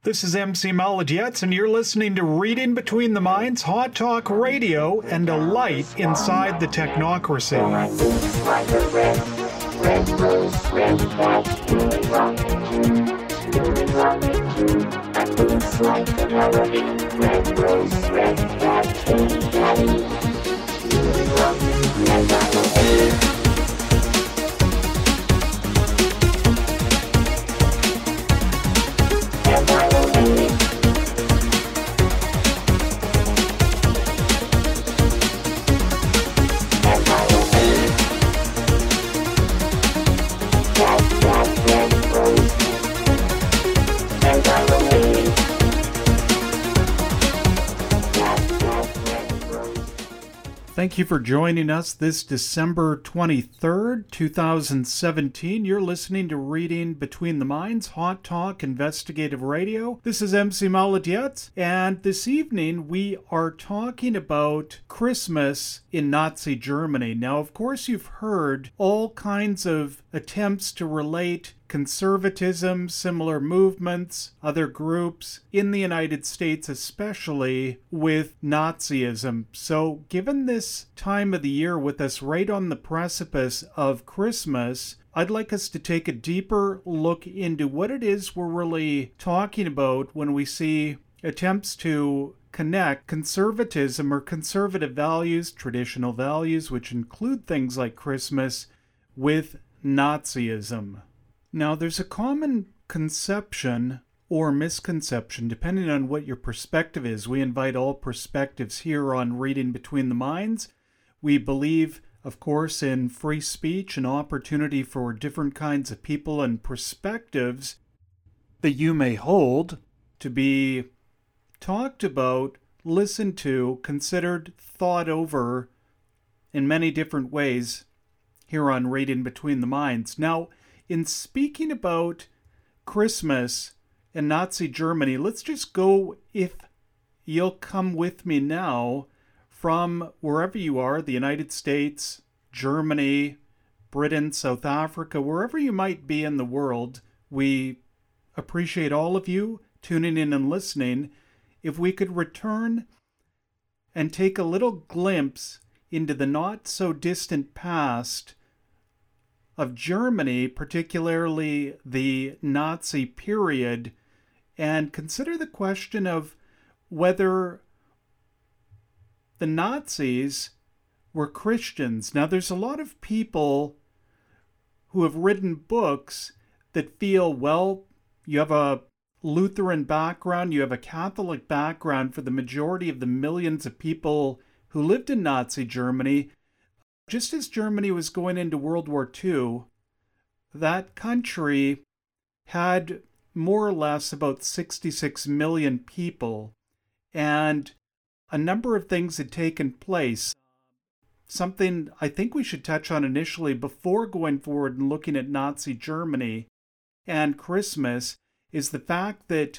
This is MC Maladjetz, and you're listening to Reading Between the Minds, Hot Talk Radio, and a light inside the technocracy. Thank you for joining us this December 23rd, 2017. You're listening to Reading Between the Minds, Hot Talk Investigative Radio. This is MC Maladjetz, and this evening we are talking about Christmas in Nazi Germany. Now, of course, you've heard all kinds of attempts to relate conservatism, similar movements, other groups in the United States especially with Nazism. So given this time of the year with us right on the precipice of Christmas, I'd like us to take a deeper look into what it is we're really talking about when we see attempts to connect conservatism or conservative values, traditional values, which include things like Christmas, with Nazism. Now, there's a common conception or misconception, depending on what your perspective is. We invite all perspectives here on Reading Between the Minds. We believe, of course, in free speech and opportunity for different kinds of people and perspectives that you may hold to be talked about, listened to, considered, thought over in many different ways here on Reading Between the Minds. Now, in speaking about Christmas in Nazi Germany, let's just go, if you'll come with me now, from wherever you are, the United States, Germany, Britain, South Africa, wherever you might be in the world. We appreciate all of you tuning in and listening. If we could return and take a little glimpse into the not-so-distant past of Germany, particularly the Nazi period, and consider the question of whether the Nazis were Christians. Now, there's a lot of people who have written books that feel, well, you have a Lutheran background, you have a Catholic background for the majority of the millions of people who lived in Nazi Germany. Just as Germany was going into World War II, that country had more or less about 66 million people, and a number of things had taken place. Something I think we should touch on initially before going forward and looking at Nazi Germany and Christmas is the fact that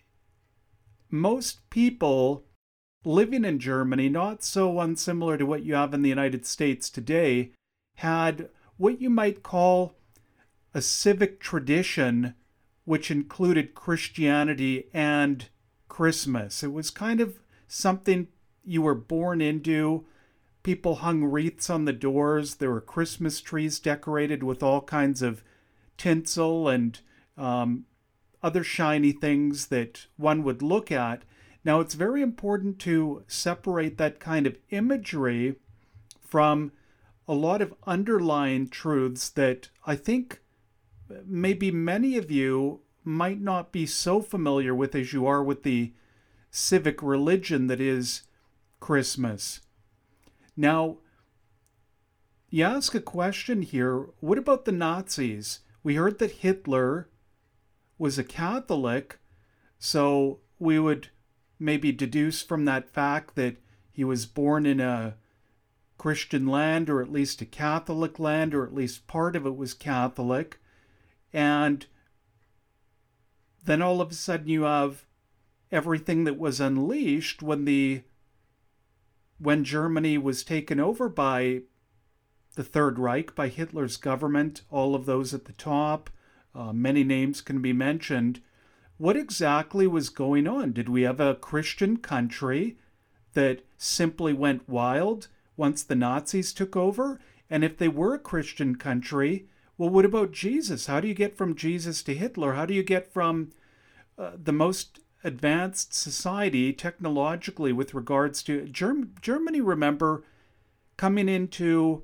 most people living in Germany, not so unsimilar to what you have in the United States today, had what you might call a civic tradition which included Christianity and Christmas. It was kind of something you were born into. People hung wreaths on the doors. There were Christmas trees decorated with all kinds of tinsel and other shiny things that one would look at. Now, it's very important to separate that kind of imagery from a lot of underlying truths that I think maybe many of you might not be so familiar with as you are with the civic religion that is Christmas. Now, you ask a question here, what about the Nazis? We heard that Hitler was a Catholic, so we would maybe deduce from that fact that he was born in a Christian land, or at least a Catholic land, or at least part of it was Catholic. And then all of a sudden you have everything that was unleashed when Germany was taken over by the Third Reich, by Hitler's government, all of those at the top, many names can be mentioned. what exactly was going on? Did we have a Christian country that simply went wild once the Nazis took over? And if they were a Christian country, well, what about Jesus? How do you get from Jesus to Hitler? How do you get from the most advanced society technologically with regards to Germany, remember, coming into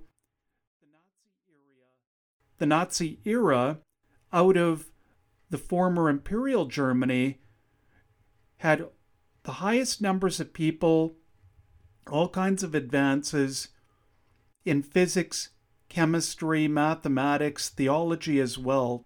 the Nazi era out of the former Imperial Germany, had the highest numbers of people, all kinds of advances in physics, chemistry, mathematics, theology as well,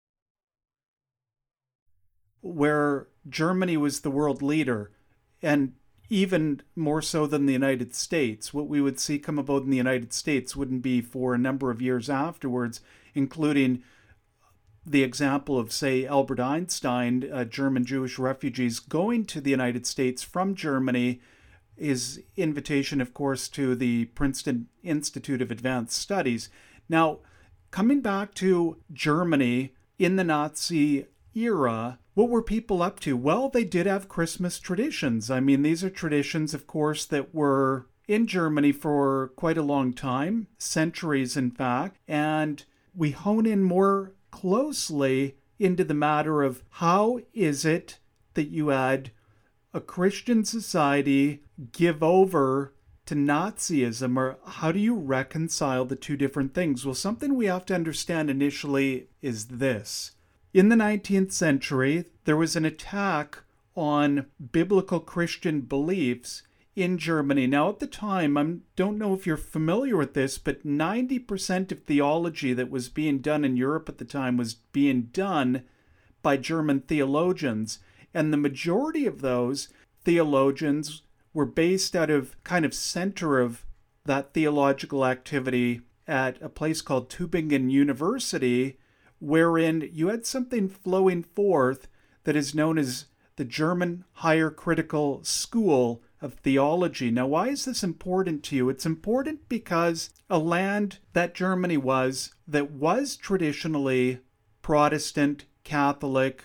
where Germany was the world leader, and even more so than the United States. What we would see come about in the United States wouldn't be for a number of years afterwards, including the example of, say, Albert Einstein, German Jewish refugees going to the United States from Germany, his invitation, of course, to the Princeton Institute of Advanced Studies. Now, coming back to Germany in the Nazi era, what were people up to? Well, they did have Christmas traditions. I mean, these are traditions, of course, that were in Germany for quite a long time, centuries, in fact, and we hone in more closely into the matter of how is it that you had a Christian society give over to Nazism, or how do you reconcile the two different things? Well, something we have to understand initially is this. In the 19th century, there was an attack on biblical Christian beliefs in Germany. Now, at the time, I don't know if you're familiar with this, but 90% of theology that was being done in Europe at the time was being done by German theologians. And the majority of those theologians were based out of kind of center of that theological activity at a place called Tübingen University, wherein you had something flowing forth that is known as the German Higher Critical School of Theology. Now, why is this important to you? It's important because a land that Germany was, that was traditionally Protestant, Catholic,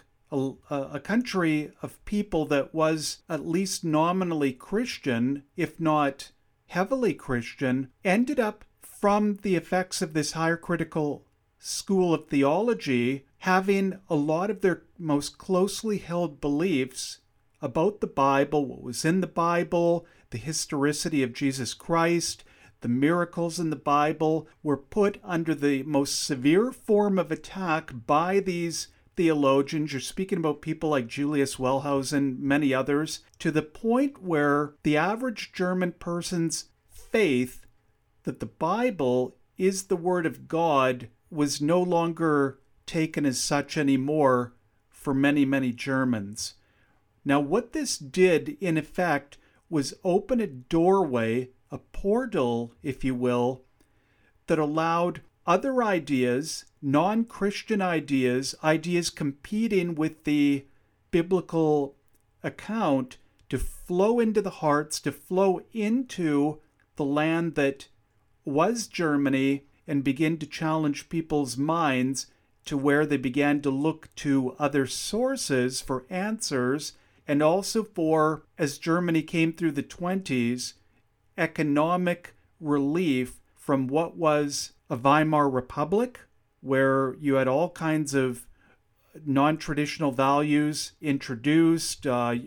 a country of people that was at least nominally Christian, if not heavily Christian, ended up, from the effects of this higher critical school of theology, having a lot of their most closely held beliefs about the Bible, what was in the Bible, the historicity of Jesus Christ, the miracles in the Bible, were put under the most severe form of attack by these theologians. You're speaking about people like Julius Wellhausen, many others, to the point where the average German person's faith that the Bible is the Word of God was no longer taken as such anymore for many, many Germans. Now, what this did, in effect, was open a doorway, a portal, if you will, that allowed other ideas, non-Christian ideas, ideas competing with the biblical account, to flow into the hearts, to flow into the land that was Germany, and begin to challenge people's minds to where they began to look to other sources for answers, and also for, as Germany came through the 20s, economic relief from what was a Weimar Republic, where you had all kinds of non-traditional values introduced.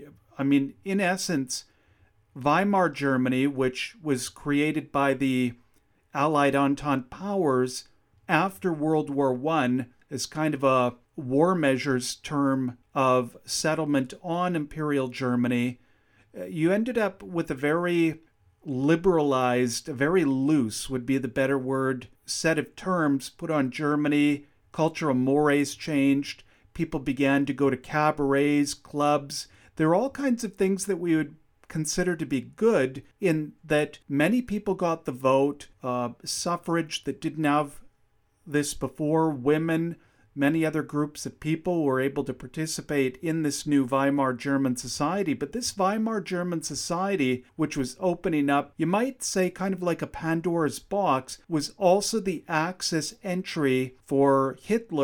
In essence, Weimar Germany, which was created by the Allied Entente powers after World War I as kind of a war measures term of settlement on Imperial Germany, you ended up with a very liberalized, very loose would be the better word, set of terms put on Germany. Cultural mores changed. People began to go to cabarets, clubs. There are all kinds of things that we would consider to be good, in that many people got the vote, suffrage that didn't have this before, women, many other groups of people were able to participate in this new Weimar German society. But this Weimar German society, which was opening up, you might say kind of like a Pandora's box, was also the access entry for Hitler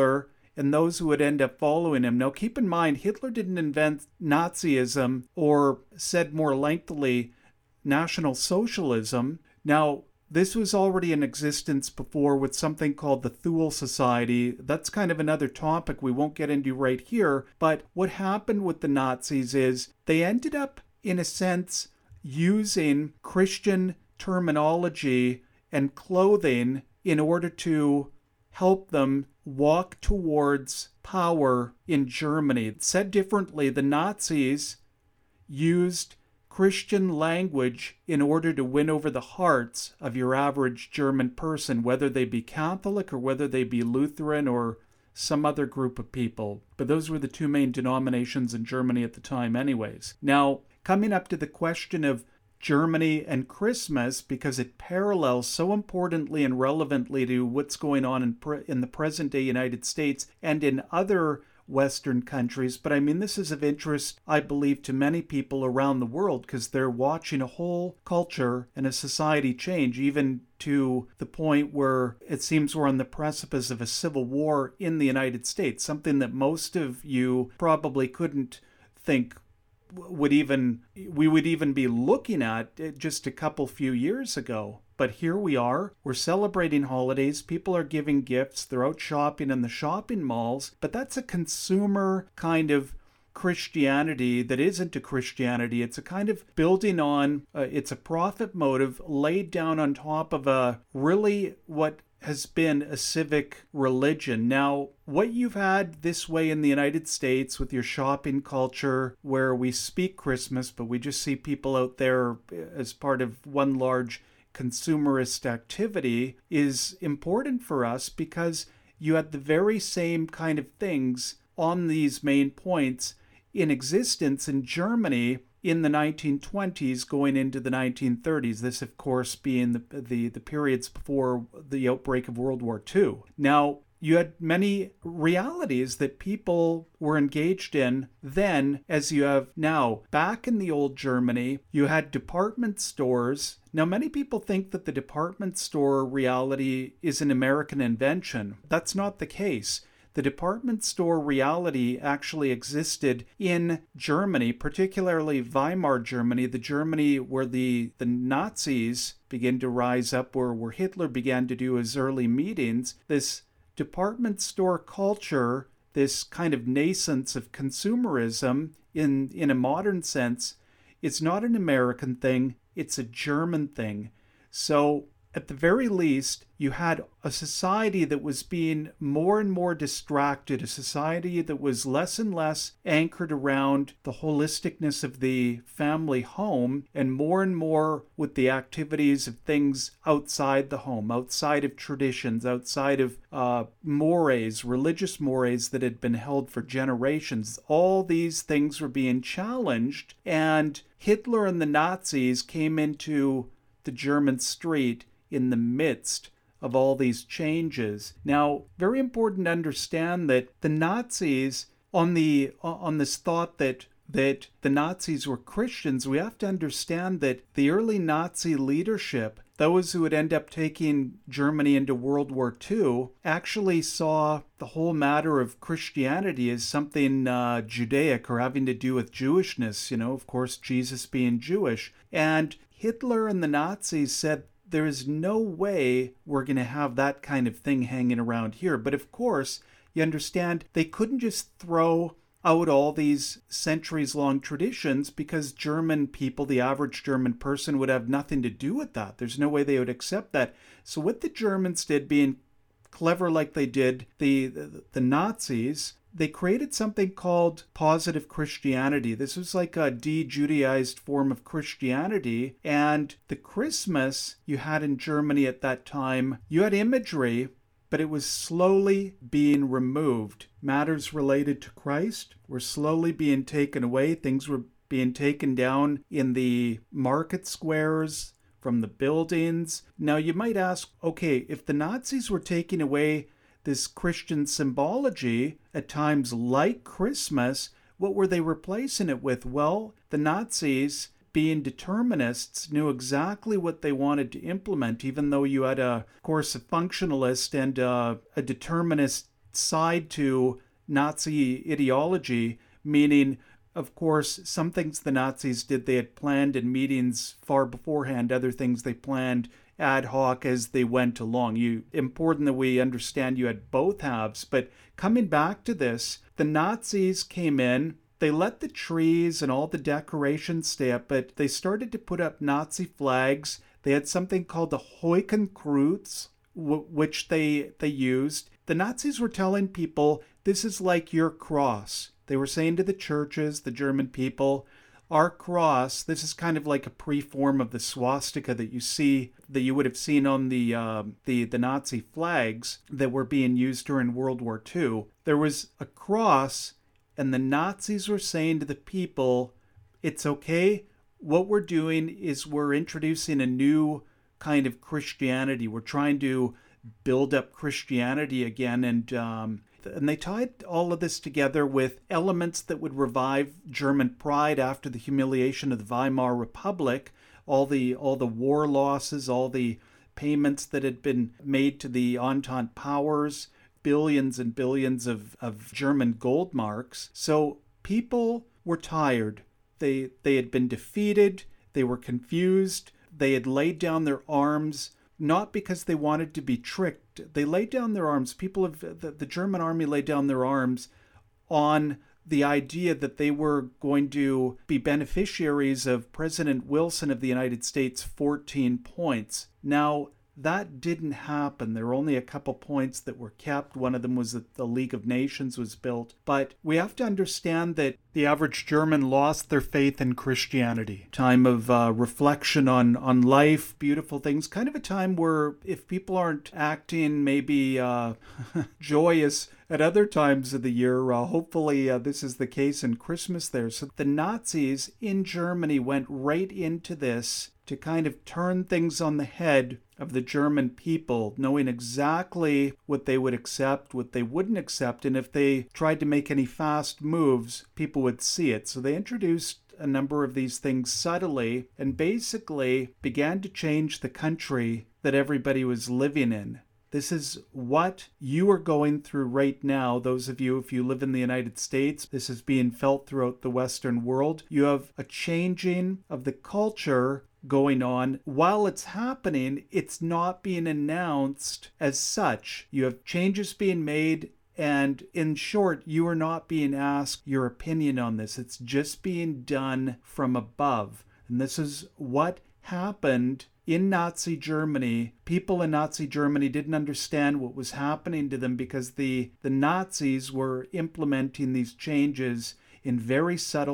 and those who would end up following him. Now, keep in mind, Hitler didn't invent Nazism, or said more lengthily, National Socialism. Now, this was already in existence before with something called the Thule Society. That's kind of another topic we won't get into right here. But what happened with the Nazis is they ended up, in a sense, using Christian terminology and clothing in order to help them walk towards power in Germany. Said differently, the Nazis used Christian language in order to win over the hearts of your average German person, whether they be Catholic or whether they be Lutheran or some other group of people. But those were the two main denominations in Germany at the time anyways. Now, coming up to the question of Germany and Christmas, because it parallels so importantly and relevantly to what's going on in the present-day United States and in other Western countries. But I mean, this is of interest, I believe, to many people around the world because they're watching a whole culture and a society change, even to the point where it seems we're on the precipice of a civil war in the United States, something that most of you probably couldn't think we would even be looking at just a couple few years ago. But here we are, we're celebrating holidays, people are giving gifts, they're out shopping in the shopping malls, but that's a consumer kind of Christianity that isn't a Christianity. It's a kind of building on, it's a profit motive laid down on top of a really what has been a civic religion. Now, what you've had this way in the United States with your shopping culture, where we speak Christmas, but we just see people out there as part of one large consumerist activity, is important for us because you had the very same kind of things on these main points in existence in Germany in the 1920s going into the 1930s. This, of course, being the periods before the outbreak of World War II. Now, you had many realities that people were engaged in then as you have now. Back in the old Germany, you had department stores. Now, many people think that the department store reality is an American invention. That's not the case. The department store reality actually existed in Germany, particularly Weimar Germany, the Germany where the Nazis began to rise up, where Hitler began to do his early meetings. This department store culture, this kind of nascence of consumerism in a modern sense, it's not an American thing, it's a German thing. So at the very least, you had a society that was being more and more distracted, a society that was less and less anchored around the holisticness of the family home, and more with the activities of things outside the home, outside of traditions, outside of mores, religious mores that had been held for generations. All these things were being challenged, and Hitler and the Nazis came into the German street in the midst of all these changes. Now, very important to understand that the Nazis, on this thought that the Nazis were Christians, we have to understand that the early Nazi leadership, those who would end up taking Germany into World War II, actually saw the whole matter of Christianity as something Judaic or having to do with Jewishness, of course, Jesus being Jewish. And Hitler and the Nazis said, there is no way we're going to have that kind of thing hanging around here. But of course, you understand, they couldn't just throw out all these centuries-long traditions because German people, the average German person, would have nothing to do with that. There's no way they would accept that. So what the Germans did, being clever like they did, the Nazis, they created something called positive Christianity. This was like a de-Judaized form of Christianity. And the Christmas you had in Germany at that time, you had imagery, but it was slowly being removed. Matters related to Christ were slowly being taken away. Things were being taken down in the market squares, from the buildings. Now you might ask, okay, if the Nazis were taking away this Christian symbology at times like Christmas, what were they replacing it with? Well, the Nazis, being determinists, knew exactly what they wanted to implement, even though you had, of course, a functionalist and a determinist side to Nazi ideology, meaning, of course, some things the Nazis did they had planned in meetings far beforehand, other things they planned ad hoc as they went along. Important that we understand you had both halves, but coming back to this, the Nazis came in, they let the trees and all the decorations stay up, but they started to put up Nazi flags. They had something called the Hakenkreuz, which they used. The Nazis were telling people, this is like your cross. They were saying to the churches, the German people, our cross, this is kind of like a pre-form of the swastika that you would have seen on the Nazi flags that were being used during World War II. There was a cross, and the Nazis were saying to the people, it's okay. What we're doing is we're introducing a new kind of Christianity. We're trying to build up Christianity again, and they tied all of this together with elements that would revive German pride after the humiliation of the Weimar Republic, all the war losses, all the payments that had been made to the Entente powers, billions and billions of German gold marks. So people were tired. They had been defeated. They were confused. They had laid down their arms, not because they wanted to be tricked. They laid down their arms. The German army laid down their arms on the idea that they were going to be beneficiaries of President Wilson of the United States' 14 points. Now, that didn't happen. There were only a couple points that were kept. One of them was that the League of Nations was built. But we have to understand that the average German lost their faith in Christianity. Time of reflection on life, beautiful things. Kind of a time where if people aren't acting maybe joyous at other times of the year, hopefully this is the case in Christmas there. So the Nazis in Germany went right into this to kind of turn things on the head of the German people, knowing exactly what they would accept, what they wouldn't accept, and if they tried to make any fast moves, people would see it. So they introduced a number of these things subtly and basically began to change the country that everybody was living in. This is what you are going through right now. Those of you, if you live in the United States, this is being felt throughout the Western world. You have a changing of the culture going on. While it's happening, it's not being announced as such. You have changes being made, and in short, you are not being asked your opinion on this. It's just being done from above. And this is what happened in Nazi Germany. People in Nazi Germany didn't understand what was happening to them because the Nazis were implementing these changes in very subtle,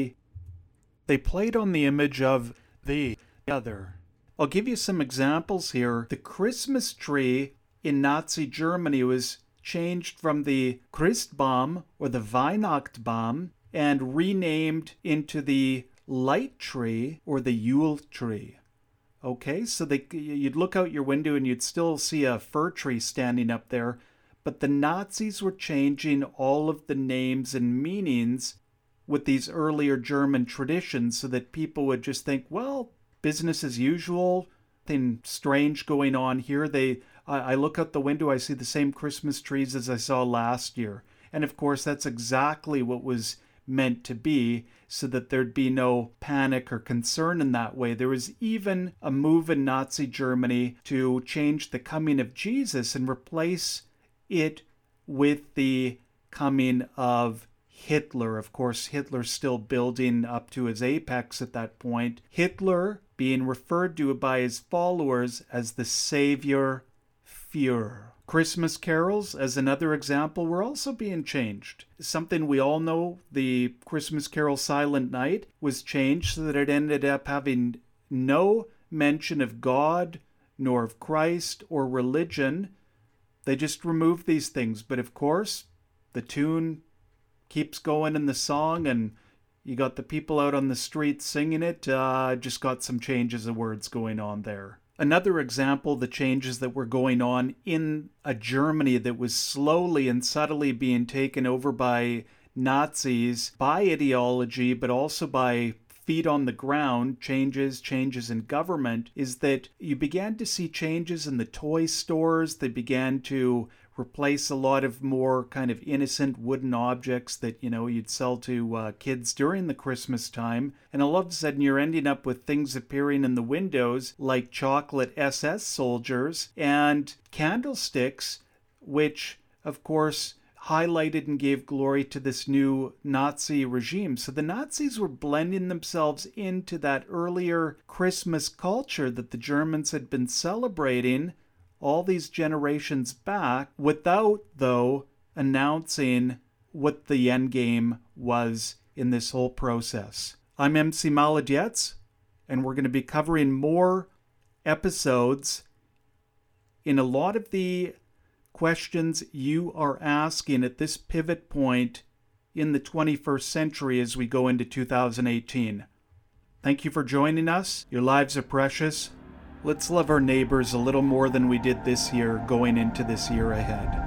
they played on the image of the other. I'll give you some examples here. The Christmas tree in Nazi Germany was changed from the Christbaum or the Weihnachtsbaum and renamed into the light tree or the Yule tree. Okay, so you'd look out your window and you'd still see a fir tree standing up there, but the Nazis were changing all of the names and meanings with these earlier German traditions so that people would just think, well, business as usual, nothing strange going on here. I look out the window, I see the same Christmas trees as I saw last year. And of course, that's exactly what was meant to be, so that there'd be no panic or concern in that way. There was even a move in Nazi Germany to change the coming of Jesus and replace it with the coming of Hitler. Of course, Hitler's still building up to his apex at that point. Hitler being referred to by his followers as the Savior Führer. Christmas carols, as another example, were also being changed. Something we all know, the Christmas carol Silent Night, was changed so that it ended up having no mention of God, nor of Christ, or religion. They just removed these things. But of course, the tune keeps going in the song, and you got the people out on the street singing it. Just got some changes of words going on there. Another example, the changes that were going on in a Germany that was slowly and subtly being taken over by Nazis, by ideology, but also by feet on the ground, changes in government, is that you began to see changes in the toy stores. They began to replace a lot of more kind of innocent wooden objects that, you'd sell to kids during the Christmas time. And all of a sudden you're ending up with things appearing in the windows like chocolate SS soldiers and candlesticks, which, of course, highlighted and gave glory to this new Nazi regime. So the Nazis were blending themselves into that earlier Christmas culture that the Germans had been celebrating all these generations back without, though, announcing what the end game was in this whole process. I'm MC Maladetz, and we're going to be covering more episodes in a lot of the questions you are asking at this pivot point in the 21st century as we go into 2018. Thank you for joining us. Your lives are precious. Let's love our neighbors a little more than we did this year going into this year ahead.